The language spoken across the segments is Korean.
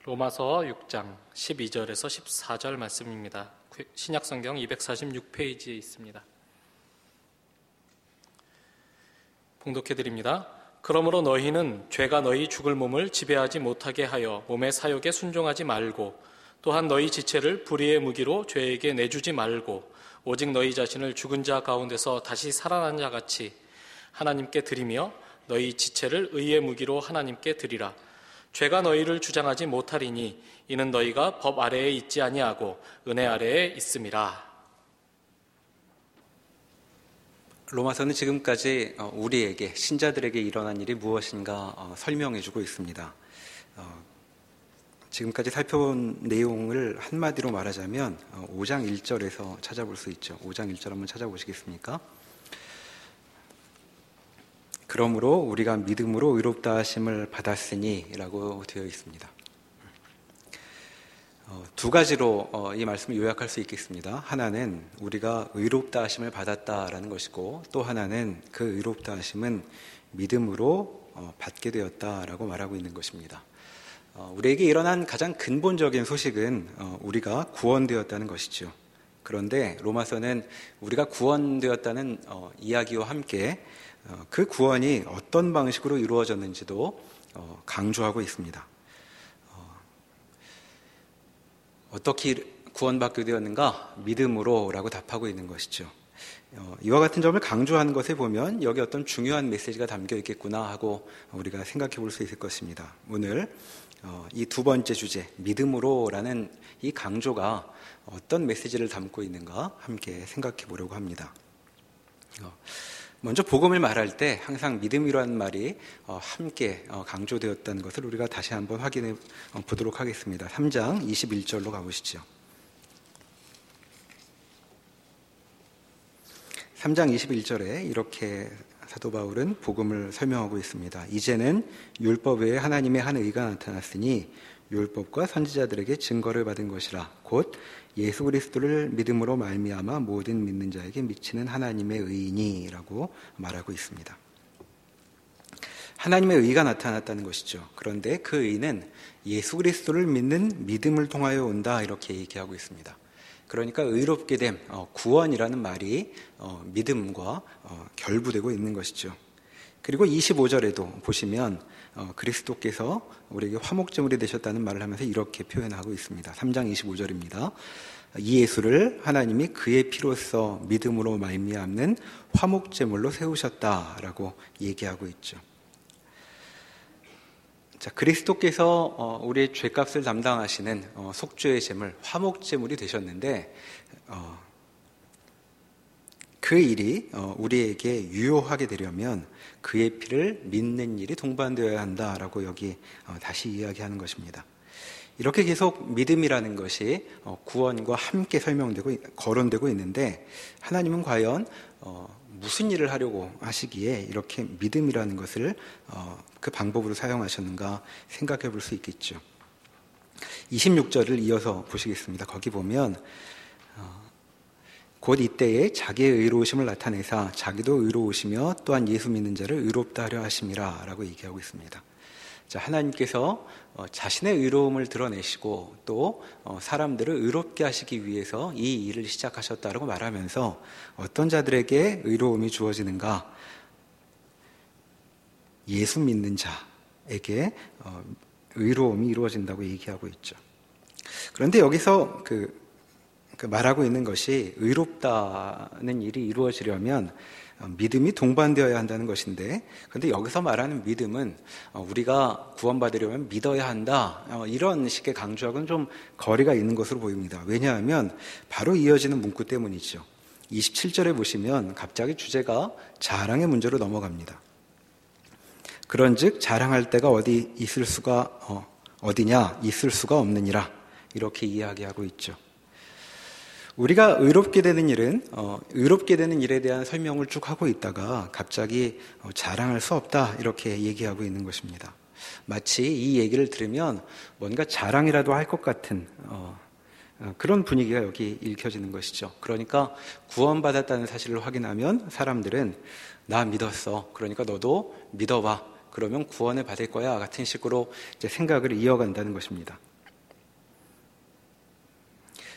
로마서 6장 12절에서 14절 말씀입니다. 신약성경 246페이지에 있습니다. 봉독해드립니다. 그러므로 너희는 죄가 너희 죽을 몸을 지배하지 못하게 하여 몸의 사욕에 순종하지 말고, 또한 너희 지체를 불의의 무기로 죄에게 내주지 말고, 오직 너희 자신을 죽은 자 가운데서 다시 살아난 자 같이 하나님께 드리며 너희 지체를 의의 무기로 하나님께 드리라. 죄가 너희를 주장하지 못하리니 이는 너희가 법 아래에 있지 아니하고 은혜 아래에 있음이라. 로마서는 지금까지 우리에게, 신자들에게 일어난 일이 무엇인가 설명해주고 있습니다. 지금까지 살펴본 내용을 한마디로 말하자면 5장 1절에서 찾아볼 수 있죠. 5장 1절 한번 찾아보시겠습니까? 그러므로 우리가 믿음으로 의롭다 하심을 받았으니 라고 되어 있습니다. 두 가지로 이 말씀을 요약할 수 있겠습니다. 하나는 우리가 의롭다 하심을 받았다라는 것이고, 또 하나는 그 의롭다 하심은 믿음으로 받게 되었다라고 말하고 있는 것입니다. 우리에게 일어난 가장 근본적인 소식은 우리가 구원되었다는 것이죠. 그런데 로마서는 우리가 구원되었다는 이야기와 함께 그 구원이 어떤 방식으로 이루어졌는지도 강조하고 있습니다. 어떻게 구원받게 되었는가? 믿음으로라고 답하고 있는 것이죠. 이와 같은 점을 강조하는 것에 보면 여기 어떤 중요한 메시지가 담겨 있겠구나 하고 우리가 생각해 볼 수 있을 것입니다. 오늘 이 두 번째 주제, 믿음으로라는 이 강조가 어떤 메시지를 담고 있는가 함께 생각해 보려고 합니다. 먼저 복음을 말할 때 항상 믿음이라는 말이 함께 강조되었다는 것을 우리가 다시 한번 확인해 보도록 하겠습니다. 3장 21절로 가보시죠. 3장 21절에 이렇게 사도 바울은 복음을 설명하고 있습니다. 이제는 율법 외에 하나님의 한 의가 나타났으니 율법과 선지자들에게 증거를 받은 것이라. 곧 예수 그리스도를 믿음으로 말미암아 모든 믿는 자에게 미치는 하나님의 의인이라고 말하고 있습니다. 하나님의 의가 나타났다는 것이죠. 그런데 그 의는 예수 그리스도를 믿는 믿음을 통하여 온다, 이렇게 얘기하고 있습니다. 그러니까 의롭게 됨, 구원이라는 말이 믿음과 결부되고 있는 것이죠. 그리고 25절에도 보시면 그리스도께서 우리에게 화목제물이 되셨다는 말을 하면서 이렇게 표현하고 있습니다. 3장 25절입니다. 이 예수를 하나님이 그의 피로써 믿음으로 말미암는 화목제물로 세우셨다라고 얘기하고 있죠. 자, 그리스도께서 우리의 죄값을 담당하시는 속죄의 제물, 화목제물이 되셨는데 그 일이 우리에게 유효하게 되려면 그의 피를 믿는 일이 동반되어야 한다라고 여기 다시 이야기하는 것입니다. 이렇게 계속 믿음이라는 것이 구원과 함께 거론되고 있는데, 하나님은 과연 무슨 일을 하려고 하시기에 이렇게 믿음이라는 것을 그 방법으로 사용하셨는가 생각해 볼 수 있겠죠. 26절을 이어서 보시겠습니다. 거기 보면 곧 이때에 자기의 의로우심을 나타내사 자기도 의로우시며 또한 예수 믿는 자를 의롭다 하려 하심이라 라고 얘기하고 있습니다. 자, 하나님께서 자신의 의로움을 드러내시고 또 사람들을 의롭게 하시기 위해서 이 일을 시작하셨다라고 말하면서 어떤 자들에게 의로움이 주어지는가? 예수 믿는 자에게 의로움이 이루어진다고 얘기하고 있죠. 그런데 여기서 말하고 있는 것이 의롭다는 일이 이루어지려면 믿음이 동반되어야 한다는 것인데, 그런데 여기서 말하는 믿음은 우리가 구원받으려면 믿어야 한다, 이런 식의 강조하고는 좀 거리가 있는 것으로 보입니다. 왜냐하면 바로 이어지는 문구 때문이죠. 27절에 보시면 갑자기 주제가 자랑의 문제로 넘어갑니다. 그런즉 자랑할 데가 어디냐 있을 수가 없느니라, 이렇게 이야기하고 있죠. 우리가 의롭게 되는 일에 대한 설명을 쭉 하고 있다가 갑자기 자랑할 수 없다, 이렇게 얘기하고 있는 것입니다. 마치 이 얘기를 들으면 뭔가 자랑이라도 할 것 같은 그런 분위기가 여기 읽혀지는 것이죠. 그러니까 구원받았다는 사실을 확인하면 사람들은 나 믿었어, 그러니까 너도 믿어봐, 그러면 구원을 받을 거야 같은 식으로 이제 생각을 이어간다는 것입니다.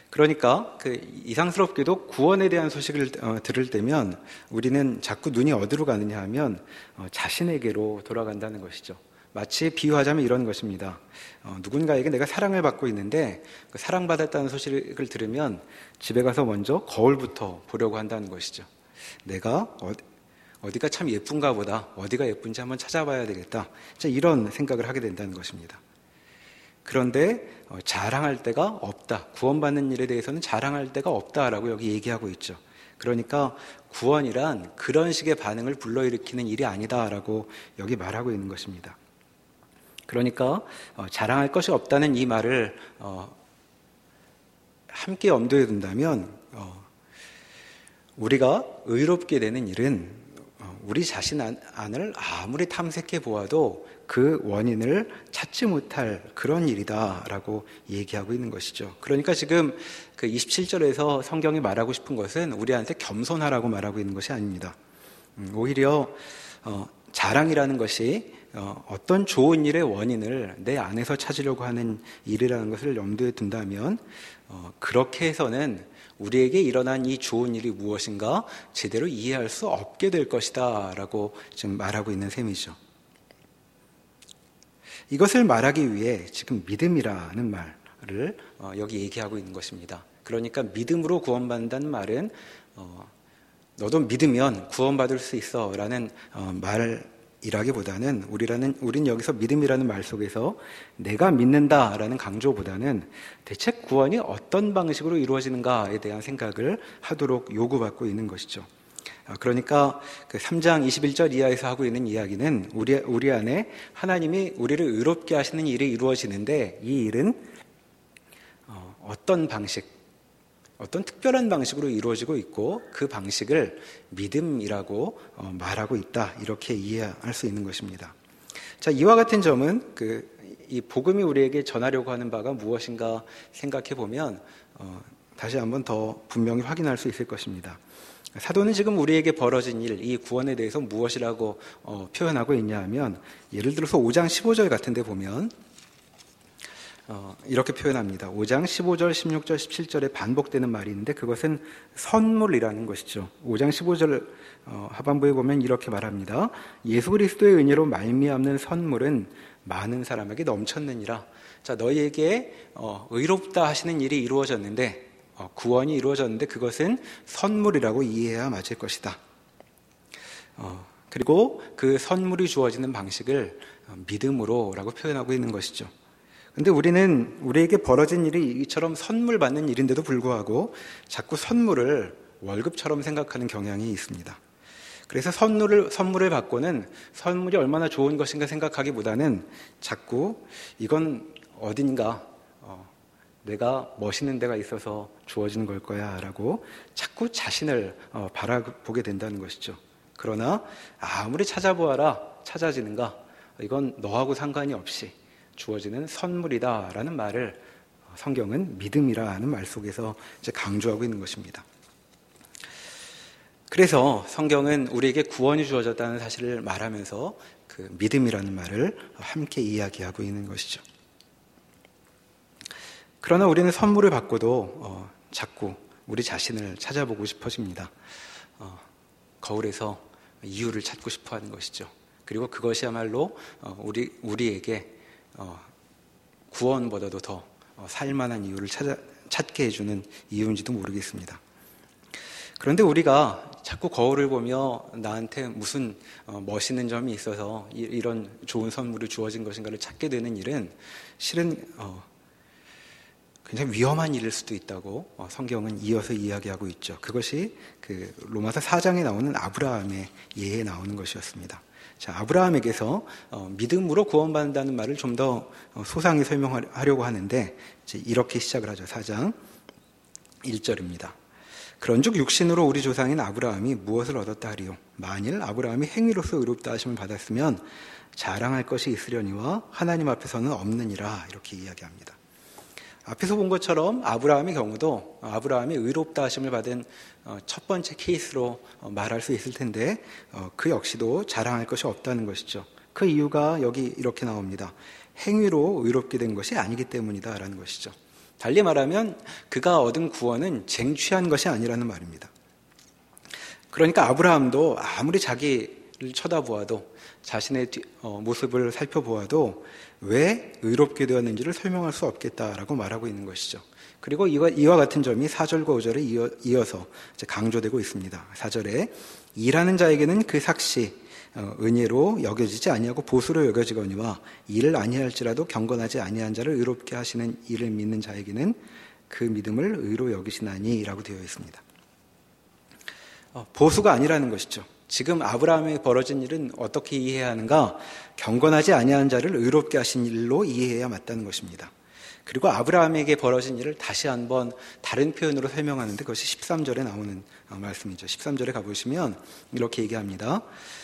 그러니까 이상스럽게도 구원에 대한 소식을 들을 때면 우리는 자꾸 눈이 어디로 가느냐 하면 자신에게로 돌아간다는 것이죠. 마치 비유하자면 이런 것입니다. 누군가에게 내가 사랑을 받고 있는데 그 사랑받았다는 소식을 들으면 집에 가서 먼저 거울부터 보려고 한다는 것이죠. 내가 어디가 참 예쁜가 보다, 어디가 예쁜지 한번 찾아봐야 되겠다, 이런 생각을 하게 된다는 것입니다. 그런데 자랑할 데가 없다, 구원받는 일에 대해서는 자랑할 데가 없다라고 여기 얘기하고 있죠. 그러니까 구원이란 그런 식의 반응을 불러일으키는 일이 아니다라고 여기 말하고 있는 것입니다. 그러니까 자랑할 것이 없다는 이 말을 함께 염두에 둔다면 우리가 의롭게 되는 일은 우리 자신 안을 아무리 탐색해 보아도 그 원인을 찾지 못할 그런 일이다라고 얘기하고 있는 것이죠. 그러니까 지금 그 27절에서 성경이 말하고 싶은 것은 우리한테 겸손하라고 말하고 있는 것이 아닙니다. 오히려 자랑이라는 것이 어떤 좋은 일의 원인을 내 안에서 찾으려고 하는 일이라는 것을 염두에 둔다면 그렇게 해서는 우리에게 일어난 이 좋은 일이 무엇인가 제대로 이해할 수 없게 될 것이다 라고 지금 말하고 있는 셈이죠. 이것을 말하기 위해 지금 믿음이라는 말을 여기 얘기하고 있는 것입니다. 그러니까 믿음으로 구원받는다는 말은 너도 믿으면 구원받을 수 있어 라는 말이라기보다는 우린 여기서 믿음이라는 말 속에서 내가 믿는다라는 강조보다는 대체 구원이 어떤 방식으로 이루어지는가에 대한 생각을 하도록 요구받고 있는 것이죠. 그러니까 그 3장 21절 이하에서 하고 있는 이야기는 우리 안에 하나님이 우리를 의롭게 하시는 일이 이루어지는데 이 일은 어떤 방식, 어떤 특별한 방식으로 이루어지고 있고 그 방식을 믿음이라고 말하고 있다, 이렇게 이해할 수 있는 것입니다. 자, 이와 같은 점은 이 복음이 우리에게 전하려고 하는 바가 무엇인가 생각해 보면 다시 한번 더 분명히 확인할 수 있을 것입니다. 사도는 지금 우리에게 벌어진 일, 이 구원에 대해서 무엇이라고 표현하고 있냐 하면, 예를 들어서 5장 15절 같은 데 보면 이렇게 표현합니다. 5장 15절, 16절, 17절에 반복되는 말이 있는데 그것은 선물이라는 것이죠. 5장 15절 하반부에 보면 이렇게 말합니다. 예수 그리스도의 은혜로 말미암는 선물은 많은 사람에게 넘쳤느니라. 자, 너희에게 의롭다 하시는 일이 이루어졌는데, 구원이 이루어졌는데 그것은 선물이라고 이해해야 맞을 것이다. 그리고 그 선물이 주어지는 방식을 믿음으로라고 표현하고 있는 것이죠. 근데 우리에게 벌어진 일이 이처럼 선물 받는 일인데도 불구하고 자꾸 선물을 월급처럼 생각하는 경향이 있습니다. 그래서 선물을 받고는 선물이 얼마나 좋은 것인가 생각하기보다는 자꾸 이건 어딘가 내가 멋있는 데가 있어서 주어지는 걸 거야 라고 자꾸 자신을 바라보게 된다는 것이죠. 그러나 아무리 찾아보아라 찾아지는가, 이건 너하고 상관이 없이 주어지는 선물이다 라는 말을 성경은 믿음이라는 말 속에서 이제 강조하고 있는 것입니다. 그래서 성경은 우리에게 구원이 주어졌다는 사실을 말하면서 그 믿음이라는 말을 함께 이야기하고 있는 것이죠. 그러나 우리는 선물을 받고도 자꾸 우리 자신을 찾아보고 싶어집니다. 거울에서 이유를 찾고 싶어하는 것이죠. 그리고 그것이야말로 우리에게 구원보다도 더 살만한 이유를 찾게 해주는 이유인지도 모르겠습니다. 그런데 우리가 자꾸 거울을 보며 나한테 무슨 멋있는 점이 있어서 이런 좋은 선물이 주어진 것인가를 찾게 되는 일은 실은 굉장히 위험한 일일 수도 있다고 성경은 이어서 이야기하고 있죠. 그것이 그 로마서 4장에 나오는 아브라함의 예에 나오는 것이었습니다. 자, 아브라함에게서 믿음으로 구원받는다는 말을 좀 더 소상히 설명하려고 하는데 이제 이렇게 시작을 하죠. 4장 1절입니다. 그런즉 육신으로 우리 조상인 아브라함이 무엇을 얻었다 하리요? 만일 아브라함이 행위로서 의롭다 하심을 받았으면 자랑할 것이 있으려니와 하나님 앞에서는 없느니라, 이렇게 이야기합니다. 앞에서 본 것처럼 아브라함의 경우도 아브라함이 의롭다 하심을 받은 첫 번째 케이스로 말할 수 있을 텐데 그 역시도 자랑할 것이 없다는 것이죠. 그 이유가 여기 이렇게 나옵니다. 행위로 의롭게 된 것이 아니기 때문이다 라는 것이죠. 달리 말하면 그가 얻은 구원은 쟁취한 것이 아니라는 말입니다. 그러니까 아브라함도 아무리 자기를 쳐다보아도 자신의 모습을 살펴보아도 왜 의롭게 되었는지를 설명할 수 없겠다라고 말하고 있는 것이죠. 그리고 이와 같은 점이 4절과 5절에 이어서 강조되고 있습니다. 4절에 일하는 자에게는 그 삭시 은혜로 여겨지지 아니하고 보수로 여겨지거니와 일을 아니할지라도 경건하지 아니한 자를 의롭게 하시는 이를 믿는 자에게는 그 믿음을 의로 여기시나니 라고 되어 있습니다. 보수가 아니라는 것이죠. 지금 아브라함에 벌어진 일은 어떻게 이해해야 하는가? 경건하지 아니한 자를 의롭게 하신 일로 이해해야 맞다는 것입니다. 그리고 아브라함에게 벌어진 일을 다시 한번 다른 표현으로 설명하는데 그것이 13절에 나오는 말씀이죠. 13절에 가보시면 이렇게 얘기합니다.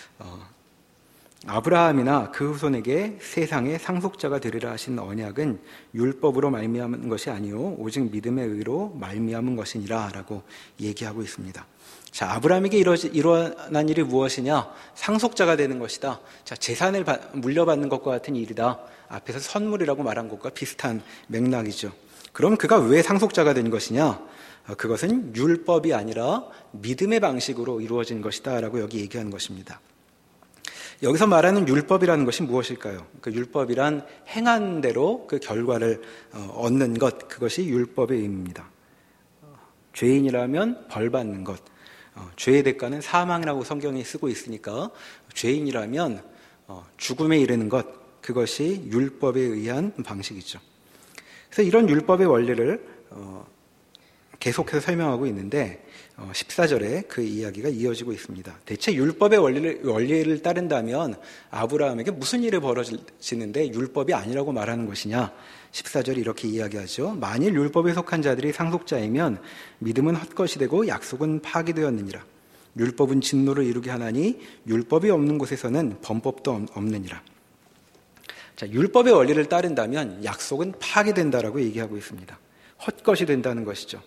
아브라함이나 그 후손에게 세상의 상속자가 되리라 하신 언약은 율법으로 말미암은 것이 아니요 오직 믿음의 의로 말미암은 것이니라 라고 얘기하고 있습니다. 자, 아브라함에게 일어난 일이 무엇이냐? 상속자가 되는 것이다. 자, 재산을 물려받는 것과 같은 일이다. 앞에서 선물이라고 말한 것과 비슷한 맥락이죠. 그럼 그가 왜 상속자가 된 것이냐? 그것은 율법이 아니라 믿음의 방식으로 이루어진 것이다 라고 여기 얘기하는 것입니다. 여기서 말하는 율법이라는 것이 무엇일까요? 그 율법이란 행한 대로 그 결과를 얻는 것, 그것이 율법의 의미입니다. 죄인이라면 벌 받는 것, 죄의 대가는 사망이라고 성경이 쓰고 있으니까 죄인이라면 죽음에 이르는 것, 그것이 율법에 의한 방식이죠. 그래서 이런 율법의 원리를 계속해서 설명하고 있는데 14절에 그 이야기가 이어지고 있습니다. 대체 율법의 원리를 따른다면 아브라함에게 무슨 일이 벌어지는데 율법이 아니라고 말하는 것이냐? 14절이 이렇게 이야기하죠. 만일 율법에 속한 자들이 상속자이면 믿음은 헛것이 되고 약속은 파기되었느니라. 율법은 진노를 이루게 하나니 율법이 없는 곳에서는 범법도 없느니라. 자, 율법의 원리를 따른다면 약속은 파기된다라고 얘기하고 있습니다. 헛것이 된다는 것이죠.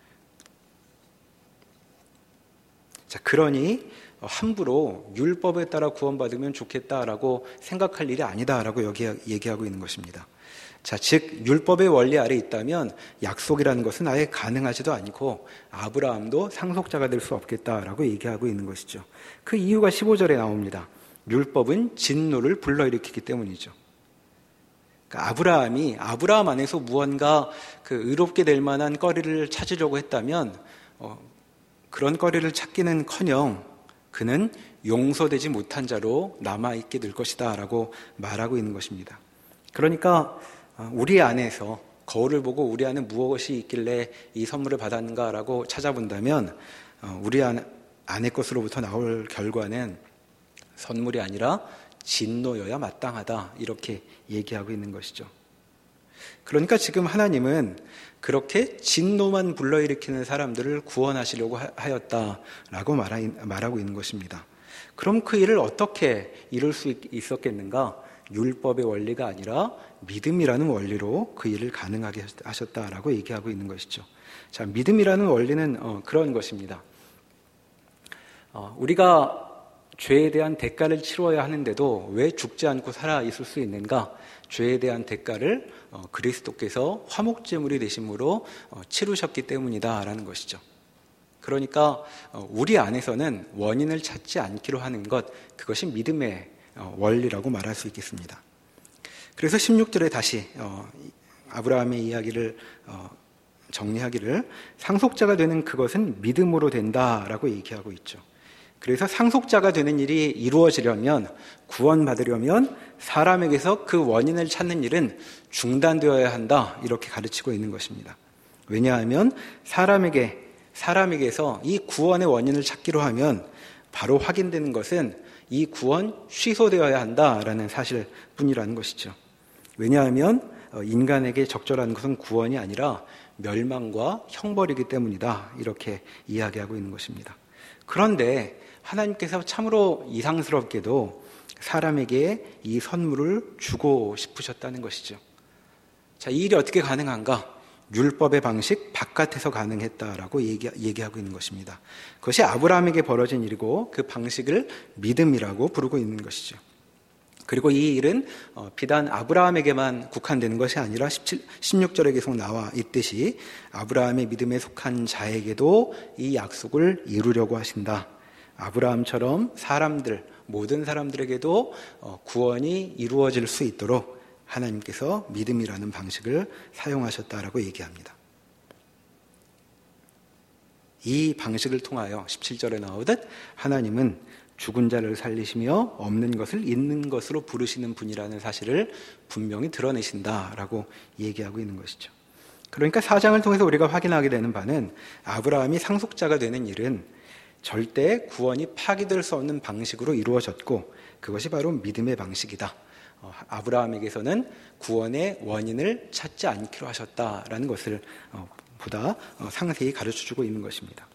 자, 그러니 함부로 율법에 따라 구원받으면 좋겠다라고 생각할 일이 아니다라고 여기 얘기하고 있는 것입니다. 자, 즉 율법의 원리 아래 있다면 약속이라는 것은 아예 가능하지도 않고 아브라함도 상속자가 될 수 없겠다라고 얘기하고 있는 것이죠. 그 이유가 15절에 나옵니다. 율법은 진노를 불러일으키기 때문이죠. 그러니까 아브라함 안에서 무언가 그 의롭게 될 만한 거리를 찾으려고 했다면 그런 거리를 찾기는커녕 그는 용서되지 못한 자로 남아있게 될 것이다 라고 말하고 있는 것입니다. 그러니까 우리 안에서 거울을 보고 우리 안에 무엇이 있길래 이 선물을 받았는가 라고 찾아본다면 우리 안의 것으로부터 나올 결과는 선물이 아니라 진노여야 마땅하다 이렇게 얘기하고 있는 것이죠. 그러니까 지금 하나님은 그렇게 진노만 불러일으키는 사람들을 구원하시려고 하였다라고 말하고 있는 것입니다. 그럼 그 일을 어떻게 이룰 수 있었겠는가? 율법의 원리가 아니라 믿음이라는 원리로 그 일을 가능하게 하셨다라고 얘기하고 있는 것이죠. 자, 믿음이라는 원리는 그런 것입니다. 우리가 죄에 대한 대가를 치러야 하는데도 왜 죽지 않고 살아 있을 수 있는가? 죄에 대한 대가를 그리스도께서 화목제물이 되심으로 치르셨기 때문이다라는 것이죠. 그러니까 우리 안에서는 원인을 찾지 않기로 하는 것, 그것이 믿음의 원리라고 말할 수 있겠습니다. 그래서 16절에 다시 아브라함의 이야기를 정리하기를 상속자가 되는 그것은 믿음으로 된다라고 얘기하고 있죠. 그래서 상속자가 되는 일이 이루어지려면, 구원받으려면 사람에게서 그 원인을 찾는 일은 중단되어야 한다 이렇게 가르치고 있는 것입니다. 왜냐하면 사람에게서 이 구원의 원인을 찾기로 하면 바로 확인되는 것은 이 구원 취소되어야 한다라는 사실뿐이라는 것이죠. 왜냐하면 인간에게 적절한 것은 구원이 아니라 멸망과 형벌이기 때문이다 이렇게 이야기하고 있는 것입니다. 그런데 하나님께서 참으로 이상스럽게도 사람에게 이 선물을 주고 싶으셨다는 것이죠. 자, 이 일이 어떻게 가능한가? 율법의 방식 바깥에서 가능했다라고 얘기하고 있는 것입니다. 그것이 아브라함에게 벌어진 일이고 그 방식을 믿음이라고 부르고 있는 것이죠. 그리고 이 일은 비단 아브라함에게만 국한되는 것이 아니라 16절에 계속 나와 있듯이 아브라함의 믿음에 속한 자에게도 이 약속을 이루려고 하신다. 아브라함처럼 모든 사람들에게도 구원이 이루어질 수 있도록 하나님께서 믿음이라는 방식을 사용하셨다라고 얘기합니다. 이 방식을 통하여 17절에 나오듯 하나님은 죽은 자를 살리시며 없는 것을 있는 것으로 부르시는 분이라는 사실을 분명히 드러내신다라고 얘기하고 있는 것이죠. 그러니까 4장을 통해서 우리가 확인하게 되는 바는 아브라함이 상속자가 되는 일은 절대 구원이 파기될 수 없는 방식으로 이루어졌고 그것이 바로 믿음의 방식이다. 아브라함에게서는 구원의 원인을 찾지 않기로 하셨다라는 것을 보다 상세히 가르쳐주고 있는 것입니다.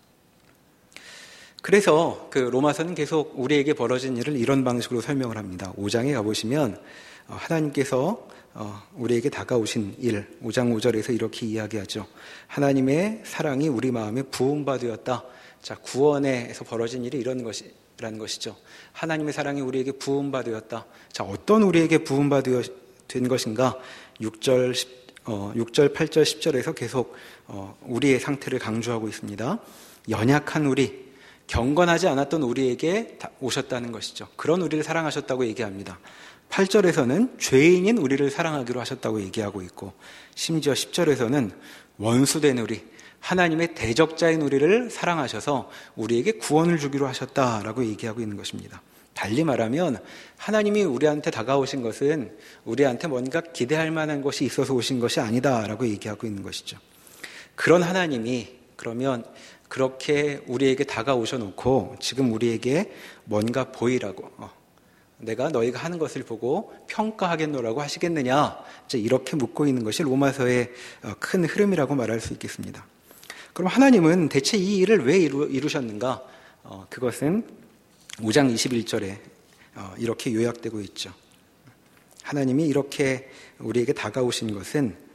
그래서 그 로마서는 계속 우리에게 벌어진 일을 이런 방식으로 설명을 합니다. 5장에 가보시면 하나님께서 우리에게 다가오신 일, 5장 5절에서 이렇게 이야기하죠. 하나님의 사랑이 우리 마음에 부음바 되었다. 자, 구원에서 벌어진 일이 이런 것이라는 것이죠. 하나님의 사랑이 우리에게 부음바 되었다. 자, 어떤 우리에게 부음바 된 것인가? 6절, 8절, 10절에서 계속 우리의 상태를 강조하고 있습니다. 연약한 우리, 경건하지 않았던 우리에게 오셨다는 것이죠. 그런 우리를 사랑하셨다고 얘기합니다. 8절에서는 죄인인 우리를 사랑하기로 하셨다고 얘기하고 있고 심지어 10절에서는 원수된 우리, 하나님의 대적자인 우리를 사랑하셔서 우리에게 구원을 주기로 하셨다라고 얘기하고 있는 것입니다. 달리 말하면 하나님이 우리한테 다가오신 것은 우리한테 뭔가 기대할 만한 것이 있어서 오신 것이 아니다라고 얘기하고 있는 것이죠. 그런 하나님이 그러면 그렇게 우리에게 다가오셔 놓고 지금 우리에게 뭔가 보이라고 내가 너희가 하는 것을 보고 평가하겠노라고 하시겠느냐, 이렇게 묻고 있는 것이 로마서의 큰 흐름이라고 말할 수 있겠습니다. 그럼 하나님은 대체 이 일을 왜 이루셨는가? 그것은 5장 21절에 이렇게 요약되고 있죠. 하나님이 이렇게 우리에게 다가오신 것은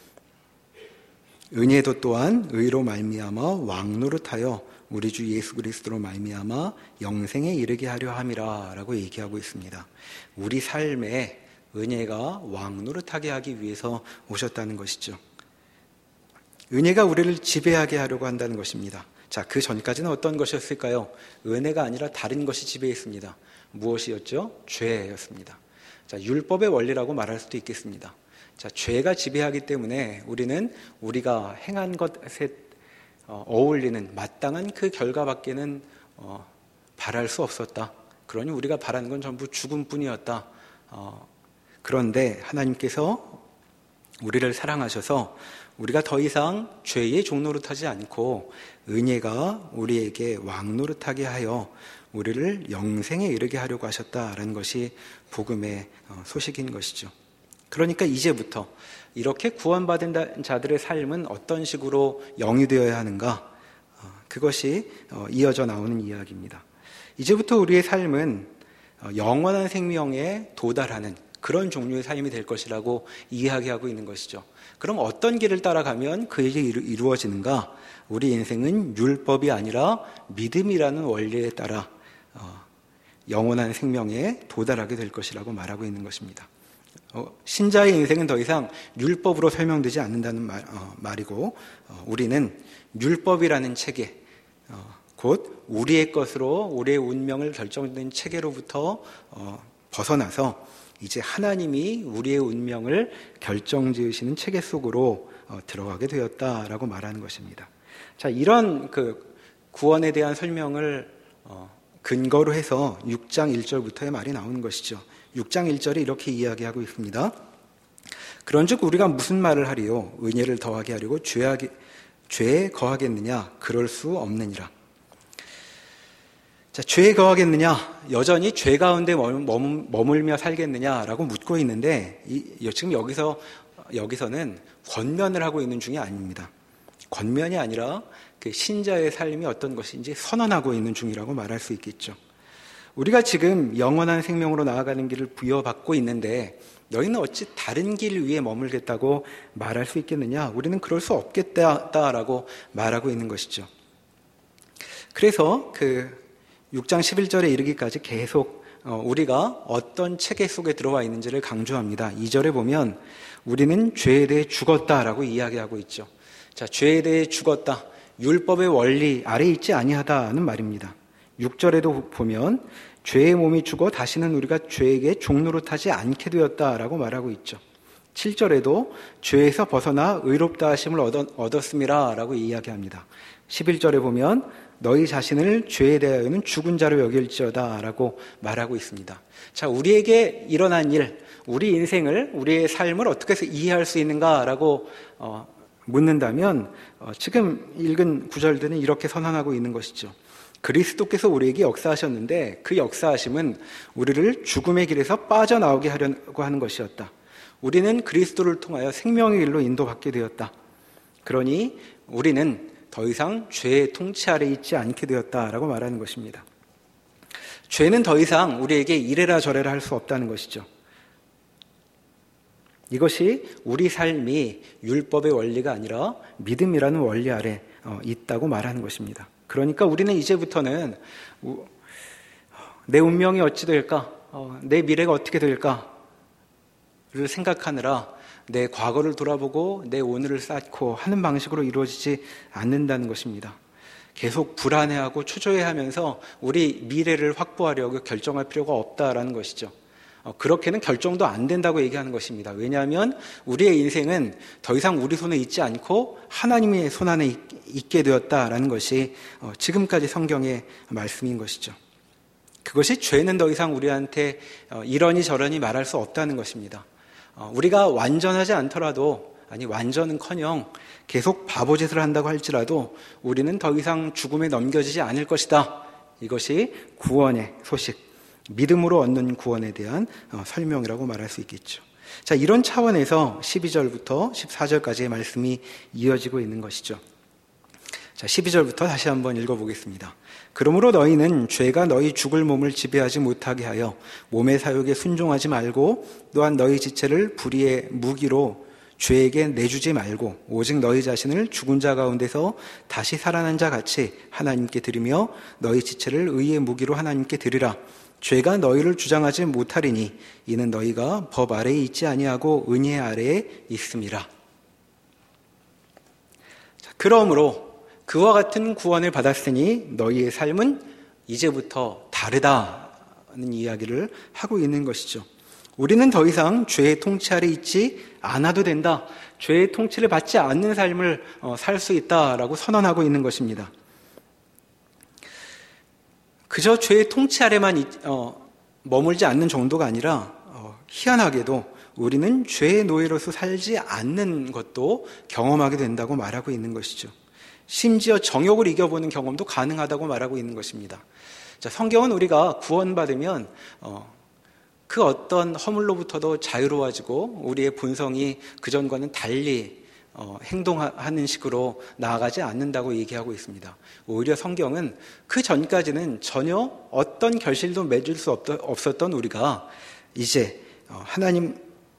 은혜도 또한 의로 말미암아 왕노릇하여 우리 주 예수 그리스도로 말미암아 영생에 이르게 하려 함이라라고 얘기하고 있습니다. 우리 삶에 은혜가 왕노릇하게 하기 위해서 오셨다는 것이죠. 은혜가 우리를 지배하게 하려고 한다는 것입니다. 자, 그 전까지는 어떤 것이었을까요? 은혜가 아니라 다른 것이 지배했습니다. 무엇이었죠? 죄였습니다. 자, 율법의 원리라고 말할 수도 있겠습니다. 자, 죄가 지배하기 때문에 우리는 우리가 행한 것에 어울리는 마땅한 그 결과밖에는 바랄 수 없었다. 그러니 우리가 바라는 건 전부 죽음뿐이었다. 그런데 하나님께서 우리를 사랑하셔서 우리가 더 이상 죄의 종노릇하지 않고 은혜가 우리에게 왕노릇하게 하여 우리를 영생에 이르게 하려고 하셨다라는 것이 복음의 소식인 것이죠. 그러니까 이제부터 이렇게 구원받은 자들의 삶은 어떤 식으로 영위되어야 하는가? 그것이 이어져 나오는 이야기입니다. 이제부터 우리의 삶은 영원한 생명에 도달하는 그런 종류의 삶이 될 것이라고 이야기하고 있는 것이죠. 그럼 어떤 길을 따라가면 그 일이 이루어지는가? 우리 인생은 율법이 아니라 믿음이라는 원리에 따라 영원한 생명에 도달하게 될 것이라고 말하고 있는 것입니다. 신자의 인생은 더 이상 율법으로 설명되지 않는다는 말이고 우리는 율법이라는 체계, 곧 우리의 것으로 우리의 운명을 결정짓는 체계로부터 벗어나서 이제 하나님이 우리의 운명을 결정지으시는 체계 속으로 들어가게 되었다라고 말하는 것입니다. 자, 이런 그 구원에 대한 설명을 근거로 해서 6장 1절부터의 말이 나오는 것이죠. 6장 1절에 이렇게 이야기하고 있습니다. 그런즉 우리가 무슨 말을 하리요? 은혜를 더하게 하려고 죄에 거하겠느냐? 그럴 수 없느니라. 자, 죄에 거하겠느냐? 여전히 죄 가운데 머물며 살겠느냐라고 묻고 있는데 지금 여기서는 권면을 하고 있는 중이 아닙니다. 권면이 아니라 그 신자의 삶이 어떤 것인지 선언하고 있는 중이라고 말할 수 있겠죠. 우리가 지금 영원한 생명으로 나아가는 길을 부여받고 있는데 너희는 어찌 다른 길 위에 머물겠다고 말할 수 있겠느냐? 우리는 그럴 수 없겠다라고 말하고 있는 것이죠. 그래서 그 6장 11절에 이르기까지 계속 우리가 어떤 체계 속에 들어와 있는지를 강조합니다. 2절에 보면 우리는 죄에 대해 죽었다라고 이야기하고 있죠. 자, 죄에 대해 죽었다. 율법의 원리 아래 있지 아니하다는 말입니다. 6절에도 보면 죄의 몸이 죽어 다시는 우리가 죄에게 종노릇하지 않게 되었다라고 말하고 있죠. 7절에도 죄에서 벗어나 의롭다 하심을 얻었음이라 라고 이야기합니다. 11절에 보면 너희 자신을 죄에 대하여는 죽은 자로 여길지어다 라고 말하고 있습니다. 자, 우리에게 일어난 일, 우리 인생을, 우리의 삶을 어떻게 해서 이해할 수 있는가 라고 묻는다면 지금 읽은 구절들은 이렇게 선언하고 있는 것이죠. 그리스도께서 우리에게 역사하셨는데 그 역사하심은 우리를 죽음의 길에서 빠져나오게 하려고 하는 것이었다. 우리는 그리스도를 통하여 생명의 길로 인도받게 되었다. 그러니 우리는 더 이상 죄의 통치 아래 있지 않게 되었다라고 말하는 것입니다. 죄는 더 이상 우리에게 이래라 저래라 할 수 없다는 것이죠. 이것이 우리 삶이 율법의 원리가 아니라 믿음이라는 원리 아래 있다고 말하는 것입니다. 그러니까 우리는 이제부터는 내 운명이 어찌 될까? 내 미래가 어떻게 될까를 생각하느라 내 과거를 돌아보고 내 오늘을 쌓고 하는 방식으로 이루어지지 않는다는 것입니다. 계속 불안해하고 초조해하면서 우리 미래를 확보하려고 결정할 필요가 없다라는 것이죠. 그렇게는 결정도 안 된다고 얘기하는 것입니다. 왜냐하면 우리의 인생은 더 이상 우리 손에 있지 않고 하나님의 손 안에 있게 되었다라는 것이 지금까지 성경의 말씀인 것이죠. 그것이 죄는 더 이상 우리한테 이러니 저러니 말할 수 없다는 것입니다. 우리가 완전하지 않더라도, 아니 완전은커녕 계속 바보짓을 한다고 할지라도 우리는 더 이상 죽음에 넘겨지지 않을 것이다. 이것이 구원의 소식, 믿음으로 얻는 구원에 대한 설명이라고 말할 수 있겠죠. 자, 이런 차원에서 12절부터 14절까지의 말씀이 이어지고 있는 것이죠. 자, 12절부터 다시 한번 읽어보겠습니다. 그러므로 너희는 죄가 너희 죽을 몸을 지배하지 못하게 하여 몸의 사욕에 순종하지 말고 또한 너희 지체를 불의의 무기로 죄에게 내주지 말고 오직 너희 자신을 죽은 자 가운데서 다시 살아난 자 같이 하나님께 드리며 너희 지체를 의의 무기로 하나님께 드리라. 죄가 너희를 주장하지 못하리니 이는 너희가 법 아래에 있지 아니하고 은혜 아래에 있음이라. 자, 그러므로 그와 같은 구원을 받았으니 너희의 삶은 이제부터 다르다는 이야기를 하고 있는 것이죠. 우리는 더 이상 죄의 통치 아래 있지 않아도 된다. 죄의 통치를 받지 않는 삶을 살 수 있다라고 선언하고 있는 것입니다. 그저 죄의 통치 아래만 머물지 않는 정도가 아니라 희한하게도 우리는 죄의 노예로서 살지 않는 것도 경험하게 된다고 말하고 있는 것이죠. 심지어 정욕을 이겨보는 경험도 가능하다고 말하고 있는 것입니다. 자, 성경은 우리가 구원받으면 그 어떤 허물로부터도 자유로워지고 우리의 본성이 그전과는 달리 행동하는 식으로 나아가지 않는다고 얘기하고 있습니다. 오히려 성경은 그 전까지는 전혀 어떤 결실도 맺을 수 없었던 우리가 이제 하나님의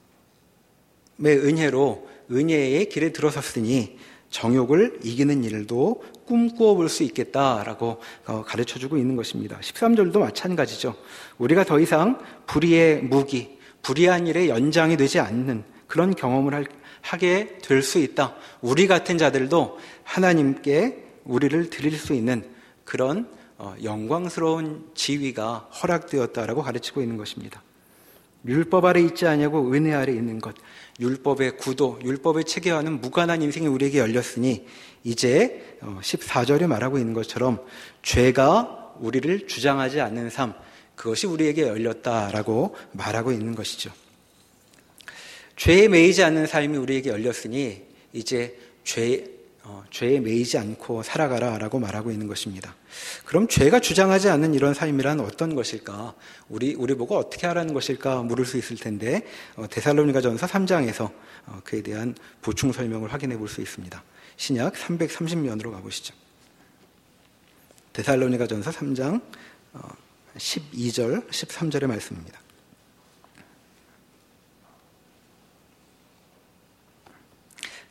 은혜로 은혜의 길에 들어섰으니 정욕을 이기는 일도 꿈꾸어 볼 수 있겠다라고 가르쳐주고 있는 것입니다. 13절도 마찬가지죠. 우리가 더 이상 불의의 무기, 불의한 일의 연장이 되지 않는 그런 경험을 하게 될 수 있다. 우리 같은 자들도 하나님께 우리를 드릴 수 있는 그런 영광스러운 지위가 허락되었다라고 가르치고 있는 것입니다. 율법 아래 있지 아니하고 은혜 아래 있는 것, 율법의 구도, 율법의 체계와는 무관한 인생이 우리에게 열렸으니 이제 14절에 말하고 있는 것처럼 죄가 우리를 주장하지 않는 삶, 그것이 우리에게 열렸다라고 말하고 있는 것이죠. 죄에 매이지 않는 삶이 우리에게 열렸으니 이제 죄에 매이지 않고 살아가라라고 말하고 있는 것입니다. 그럼 죄가 주장하지 않는 이런 삶이란 어떤 것일까? 우리 보고 어떻게 하라는 것일까 물을 수 있을 텐데 데살로니가전서 3장에서 그에 대한 보충 설명을 확인해 볼 수 있습니다. 신약 330면으로 가보시죠. 데살로니가전서 3장 12절, 13절의 말씀입니다.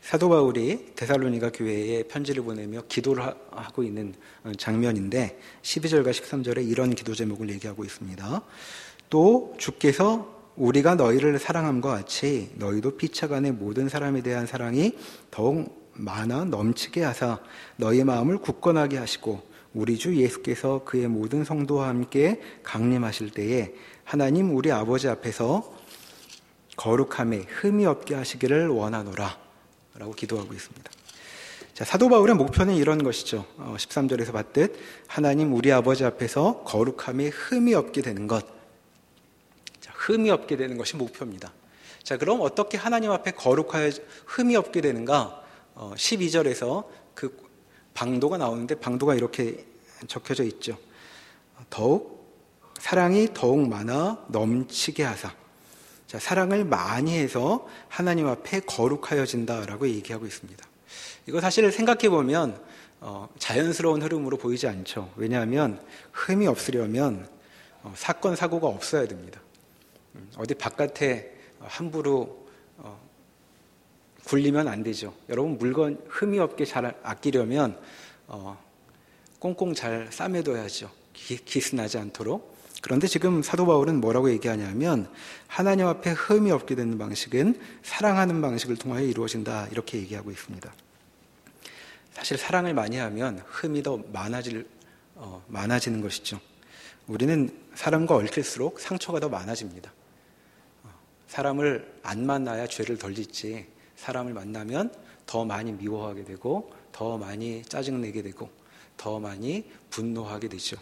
사도 바울이 데살로니가 교회에 편지를 보내며 기도를 하고 있는 장면인데 12절과 13절에 이런 기도 제목을 얘기하고 있습니다. 또 주께서 우리가 너희를 사랑함과 같이 너희도 피차간의 모든 사람에 대한 사랑이 더욱 많아 넘치게 하사 너희의 마음을 굳건하게 하시고 우리 주 예수께서 그의 모든 성도와 함께 강림하실 때에 하나님 우리 아버지 앞에서 거룩함에 흠이 없게 하시기를 원하노라 라고 기도하고 있습니다. 자, 사도 바울의 목표는 이런 것이죠. 13절에서 봤듯 하나님 우리 아버지 앞에서 거룩함에 흠이 없게 되는 것. 자, 흠이 없게 되는 것이 목표입니다. 자, 그럼 어떻게 하나님 앞에 거룩하여 흠이 없게 되는가? 12절에서 그 방도가 나오는데 방도가 이렇게 적혀져 있죠. 사랑이 더욱 많아 넘치게 하사. 자, 사랑을 많이 해서 하나님 앞에 거룩하여진다라고 얘기하고 있습니다. 이거 사실 생각해 보면 자연스러운 흐름으로 보이지 않죠. 왜냐하면 흠이 없으려면 사건 사고가 없어야 됩니다. 어디 바깥에 함부로 굴리면 안 되죠. 여러분 물건 흠이 없게 잘 아끼려면 꽁꽁 잘 싸매둬야죠. 기스나지 않도록. 그런데 지금 사도 바울은 뭐라고 얘기하냐면 하나님 앞에 흠이 없게 되는 방식은 사랑하는 방식을 통하여 이루어진다 이렇게 얘기하고 있습니다. 사실 사랑을 많이 하면 흠이 더 많아지는 것이죠. 우리는 사람과 얽힐수록 상처가 더 많아집니다. 사람을 안 만나야 죄를 덜 짓지 사람을 만나면 더 많이 미워하게 되고 더 많이 짜증내게 되고 더 많이 분노하게 되죠.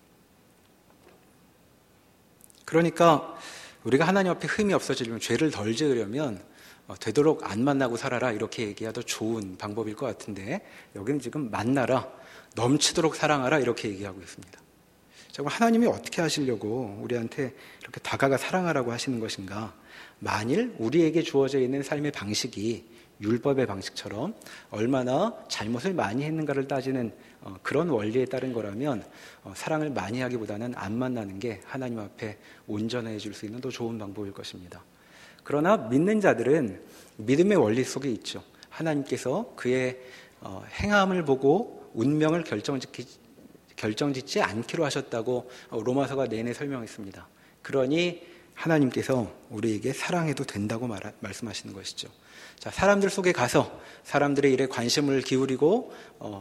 그러니까 우리가 하나님 앞에 흠이 없어지려면 죄를 덜 지으려면 되도록 안 만나고 살아라 이렇게 얘기해도 좋은 방법일 것 같은데 여기는 지금 만나라, 넘치도록 사랑하라 이렇게 얘기하고 있습니다. 자, 그럼 하나님이 어떻게 하시려고 우리한테 이렇게 다가가 사랑하라고 하시는 것인가? 만일 우리에게 주어져 있는 삶의 방식이 율법의 방식처럼 얼마나 잘못을 많이 했는가를 따지는 그런 원리에 따른 거라면 사랑을 많이 하기보다는 안 만나는 게 하나님 앞에 온전해질 수 있는 더 좋은 방법일 것입니다. 그러나 믿는 자들은 믿음의 원리 속에 있죠. 하나님께서 그의 행함을 보고 운명을 결정짓지 않기로 하셨다고 로마서가 내내 설명했습니다. 그러니 하나님께서 우리에게 사랑해도 된다고 말씀하시는 것이죠. 자, 사람들 속에 가서 사람들의 일에 관심을 기울이고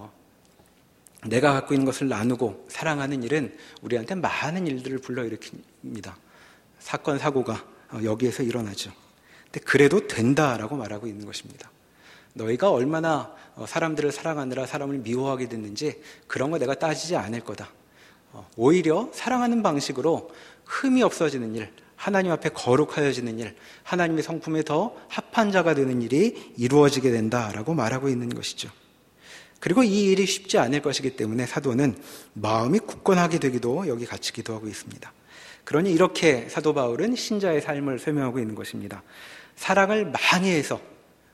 내가 갖고 있는 것을 나누고 사랑하는 일은 우리한테 많은 일들을 불러일으킵니다. 사건, 사고가 여기에서 일어나죠. 근데 그래도 된다라고 말하고 있는 것입니다. 너희가 얼마나 사람들을 사랑하느라 사람을 미워하게 됐는지 그런 거 내가 따지지 않을 거다. 오히려 사랑하는 방식으로 흠이 없어지는 일, 하나님 앞에 거룩하여지는 일, 하나님의 성품에 더 합한 자가 되는 일이 이루어지게 된다라고 말하고 있는 것이죠. 그리고 이 일이 쉽지 않을 것이기 때문에 사도는 마음이 굳건하게 되기도 여기 같이 기도하고 있습니다. 그러니 이렇게 사도 바울은 신자의 삶을 설명하고 있는 것입니다. 사랑을 많이 해서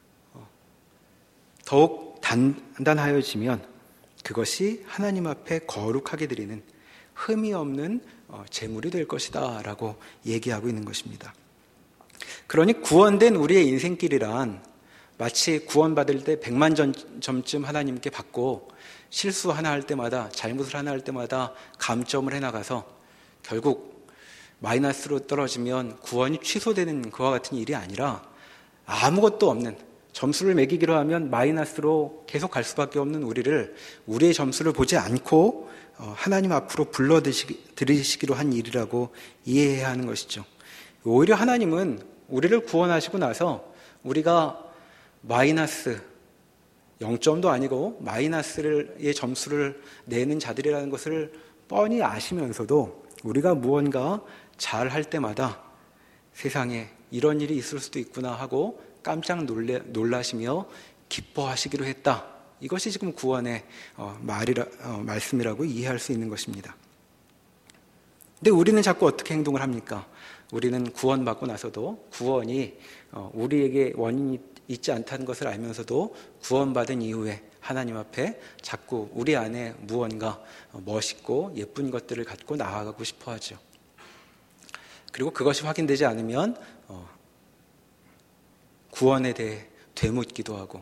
더욱 단단하여지면 그것이 하나님 앞에 거룩하게 드리는 흠이 없는 제물이 될 것이다 라고 얘기하고 있는 것입니다. 그러니 구원된 우리의 인생길이란 마치 구원받을 때 100만 점쯤 하나님께 받고 실수 하나 할 때마다 잘못을 하나 할 때마다 감점을 해나가서 결국 마이너스로 떨어지면 구원이 취소되는 그와 같은 일이 아니라 아무것도 없는 점수를 매기기로 하면 마이너스로 계속 갈 수밖에 없는 우리의 점수를 보지 않고 하나님 앞으로 불러들이시기로 한 일이라고 이해해야 하는 것이죠. 오히려 하나님은 우리를 구원하시고 나서 우리가 마이너스 0점도 아니고 마이너스의 점수를 내는 자들이라는 것을 뻔히 아시면서도 우리가 무언가 잘할 때마다 세상에 이런 일이 있을 수도 있구나 하고 깜짝 놀라시며 기뻐하시기로 했다. 이것이 지금 구원의 말씀이라고 이해할 수 있는 것입니다. 근데 우리는 자꾸 어떻게 행동을 합니까? 우리는 구원받고 나서도 구원이 우리에게 원인이 있지 않다는 것을 알면서도 구원받은 이후에 하나님 앞에 자꾸 우리 안에 무언가 멋있고 예쁜 것들을 갖고 나아가고 싶어 하죠. 그리고 그것이 확인되지 않으면 구원에 대해 되묻기도 하고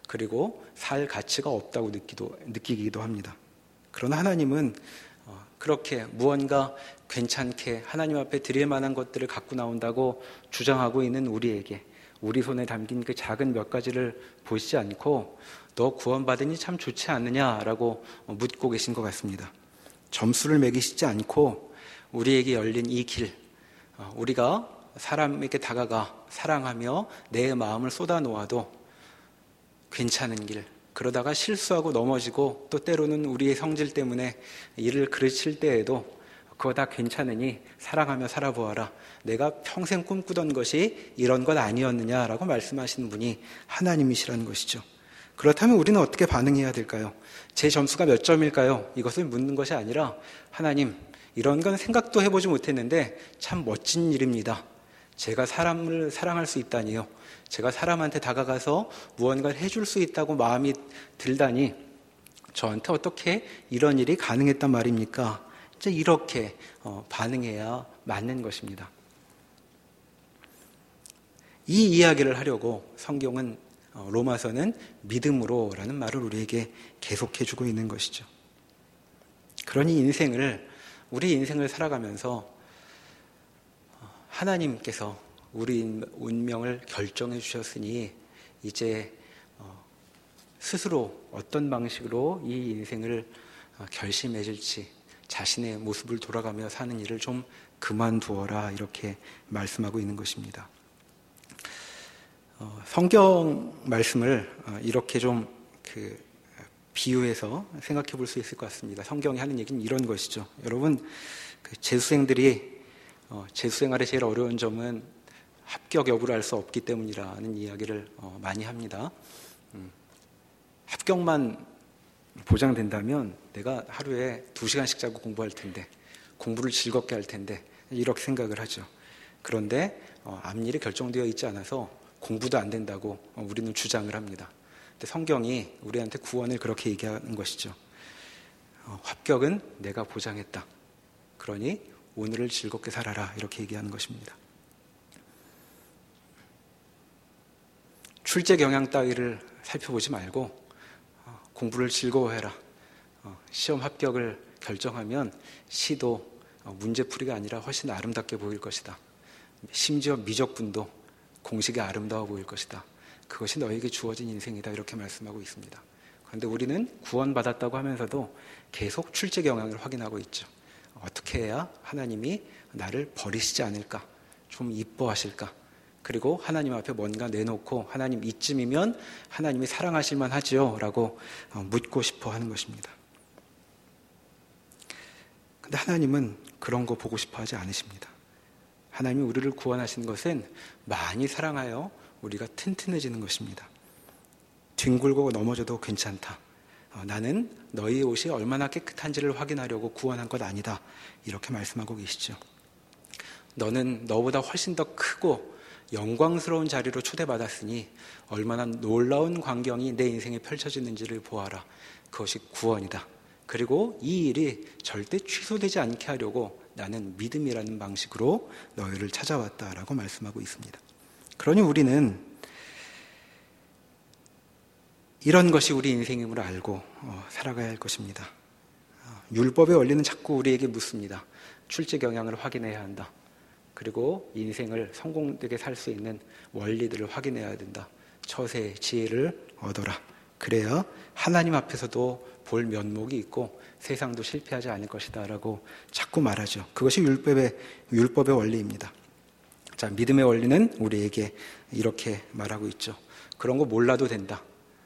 그리고 살 가치가 없다고 느끼기도 합니다. 그러나 하나님은 그렇게 무언가 괜찮게 하나님 앞에 드릴 만한 것들을 갖고 나온다고 주장하고 있는 우리에게 우리 손에 담긴 그 작은 몇 가지를 보시지 않고 너 구원받으니 참 좋지 않느냐라고 묻고 계신 것 같습니다. 점수를 매기시지 않고 우리에게 열린 이 길, 우리가 사람에게 다가가 사랑하며 내 마음을 쏟아놓아도 괜찮은 길, 그러다가 실수하고 넘어지고 또 때로는 우리의 성질 때문에 일을 그르칠 때에도 그거 다 괜찮으니 사랑하며 살아보아라. 내가 평생 꿈꾸던 것이 이런 것 아니었느냐라고 말씀하시는 분이 하나님이시라는 것이죠. 그렇다면 우리는 어떻게 반응해야 될까요? 제 점수가 몇 점일까요? 이것을 묻는 것이 아니라 하나님, 이런 건 생각도 해보지 못했는데 참 멋진 일입니다. 제가 사람을 사랑할 수 있다니요. 제가 사람한테 다가가서 무언가를 해줄 수 있다고 마음이 들다니 저한테 어떻게 이런 일이 가능했단 말입니까? 이제 이렇게 반응해야 맞는 것입니다. 이 이야기를 하려고 성경은 로마서는 믿음으로라는 말을 우리에게 계속해주고 있는 것이죠. 그러니 우리 인생을 살아가면서 하나님께서 우리 운명을 결정해 주셨으니 이제 스스로 어떤 방식으로 이 인생을 결심해 줄지 자신의 모습을 돌아가며 사는 일을 좀 그만두어라 이렇게 말씀하고 있는 것입니다. 성경 말씀을 이렇게 좀 비유해서 생각해 볼 수 있을 것 같습니다. 성경이 하는 얘기는 이런 것이죠. 여러분, 재수생들이 재수생활의 제일 어려운 점은 합격 여부를 알 수 없기 때문이라는 이야기를 많이 합니다. 합격만 보장된다면 내가 하루에 2시간씩 자고 공부할 텐데, 공부를 즐겁게 할 텐데 이렇게 생각을 하죠. 그런데 앞일이 결정되어 있지 않아서 공부도 안 된다고 우리는 주장을 합니다. 근데 성경이 우리한테 구원을 그렇게 얘기하는 것이죠. 합격은 내가 보장했다. 그러니 오늘을 즐겁게 살아라 이렇게 얘기하는 것입니다. 출제 경향 따위를 살펴보지 말고 공부를 즐거워해라. 시험 합격을 결정하면 시도 문제풀이가 아니라 훨씬 아름답게 보일 것이다. 심지어 미적분도 공식이 아름다워 보일 것이다. 그것이 너에게 주어진 인생이다 이렇게 말씀하고 있습니다. 그런데 우리는 구원받았다고 하면서도 계속 출제 경향을 확인하고 있죠. 어떻게 해야 하나님이 나를 버리시지 않을까? 좀 이뻐하실까? 그리고 하나님 앞에 뭔가 내놓고 하나님 이쯤이면 하나님이 사랑하실 만하지요? 라고 묻고 싶어 하는 것입니다. 근데 하나님은 그런 거 보고 싶어 하지 않으십니다. 하나님이 우리를 구원하신 것은 많이 사랑하여 우리가 튼튼해지는 것입니다. 뒹굴고 넘어져도 괜찮다. 나는 너희의 옷이 얼마나 깨끗한지를 확인하려고 구원한 것 아니다. 이렇게 말씀하고 계시죠. 너는 너보다 훨씬 더 크고 영광스러운 자리로 초대받았으니 얼마나 놀라운 광경이 내 인생에 펼쳐지는지를 보아라. 그것이 구원이다. 그리고 이 일이 절대 취소되지 않게 하려고 나는 믿음이라는 방식으로 너희를 찾아왔다라고 말씀하고 있습니다. 그러니 우리는 이런 것이 우리 인생임을 알고 살아가야 할 것입니다. 율법의 원리는 자꾸 우리에게 묻습니다. 출제 경향을 확인해야 한다. 그리고 인생을 성공되게 살 수 있는 원리들을 확인해야 된다. 처세, 지혜를 얻어라. 그래야 하나님 앞에서도 볼 면목이 있고 세상도 실패하지 않을 것이다 라고 자꾸 말하죠. 그것이 율법의 원리입니다. 자, 믿음의 원리는 우리에게 이렇게 말하고 있죠. 그런 거 몰라도 된다.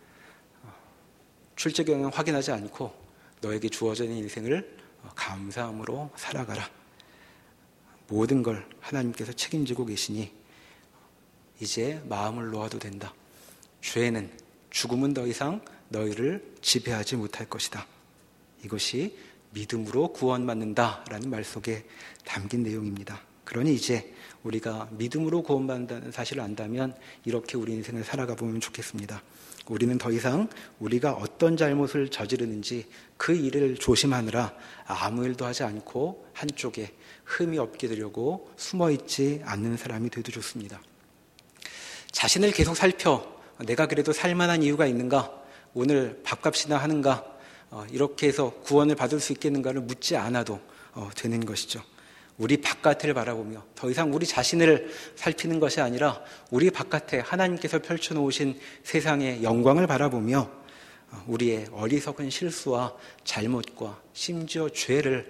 출제 경향 확인하지 않고 너에게 주어진 인생을 감사함으로 살아가라. 모든 걸 하나님께서 책임지고 계시니 이제 마음을 놓아도 된다. 죄는, 죽음은 더 이상 너희를 지배하지 못할 것이다. 이것이 믿음으로 구원받는다라는 말 속에 담긴 내용입니다. 그러니 이제 우리가 믿음으로 구원받는다는 사실을 안다면 이렇게 우리 인생을 살아가 보면 좋겠습니다. 우리는 더 이상 우리가 어떤 잘못을 저지르는지 그 일을 조심하느라 아무 일도 하지 않고 한쪽에 흠이 없게 되려고 숨어있지 않는 사람이 되도 좋습니다. 자신을 계속 살펴 내가 그래도 살만한 이유가 있는가? 오늘 밥값이나 하는가? 이렇게 해서 구원을 받을 수 있겠는가를 묻지 않아도 되는 것이죠. 우리 바깥을 바라보며 더 이상 우리 자신을 살피는 것이 아니라 우리 바깥에 하나님께서 펼쳐놓으신 세상의 영광을 바라보며 우리의 어리석은 실수와 잘못과 심지어 죄를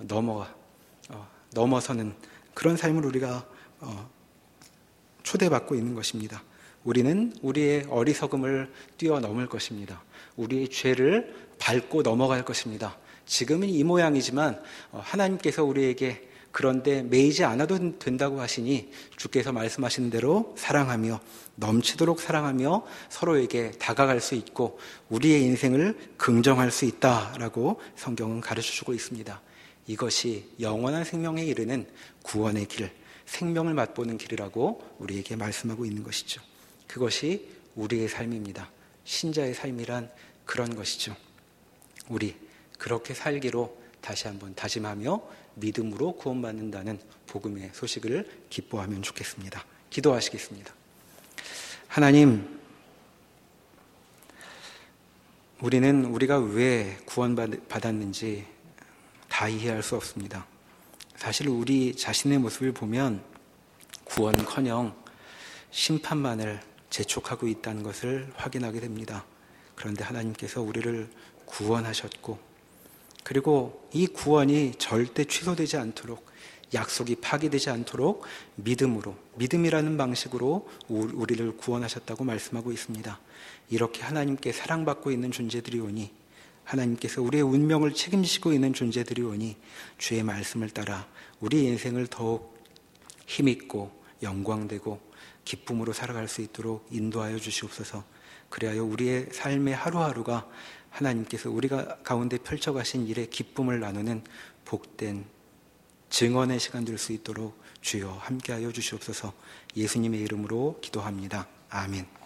넘어서는 그런 삶을 우리가 초대받고 있는 것입니다. 우리는 우리의 어리석음을 뛰어넘을 것입니다. 우리의 죄를 밟고 넘어갈 것입니다. 지금은 이 모양이지만 하나님께서 우리에게 그런데 매이지 않아도 된다고 하시니 주께서 말씀하신 대로 사랑하며 넘치도록 사랑하며 서로에게 다가갈 수 있고 우리의 인생을 긍정할 수 있다라고 성경은 가르쳐주고 있습니다. 이것이 영원한 생명에 이르는 구원의 길, 생명을 맛보는 길이라고 우리에게 말씀하고 있는 것이죠. 그것이 우리의 삶입니다. 신자의 삶이란 그런 것이죠. 우리 그렇게 살기로 다시 한번 다짐하며 믿음으로 구원받는다는 복음의 소식을 기뻐하면 좋겠습니다. 기도하시겠습니다. 하나님, 우리는 우리가 왜 구원받았는지 다 이해할 수 없습니다. 사실 우리 자신의 모습을 보면 구원커녕 심판만을 재촉하고 있다는 것을 확인하게 됩니다. 그런데 하나님께서 우리를 구원하셨고 그리고 이 구원이 절대 취소되지 않도록 약속이 파기되지 않도록 믿음이라는 방식으로 우리를 구원하셨다고 말씀하고 있습니다. 이렇게 하나님께 사랑받고 있는 존재들이 오니 하나님께서 우리의 운명을 책임지고 있는 존재들이 오니 주의 말씀을 따라 우리 인생을 더욱 힘있고 영광되고 기쁨으로 살아갈 수 있도록 인도하여 주시옵소서. 그리하여 우리의 삶의 하루하루가 하나님께서 우리가 가운데 펼쳐가신 일의 기쁨을 나누는 복된 증언의 시간 될 수 있도록 주여 함께하여 주시옵소서. 예수님의 이름으로 기도합니다. 아멘.